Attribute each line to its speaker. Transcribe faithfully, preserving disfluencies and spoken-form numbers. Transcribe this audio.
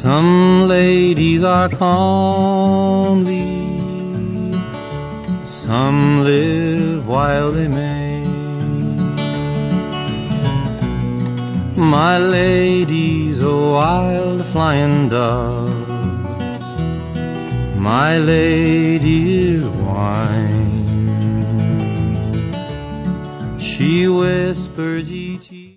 Speaker 1: Some ladies are comely, some live while they may. My lady's a wild flying dove, my lady is wine. She whispers each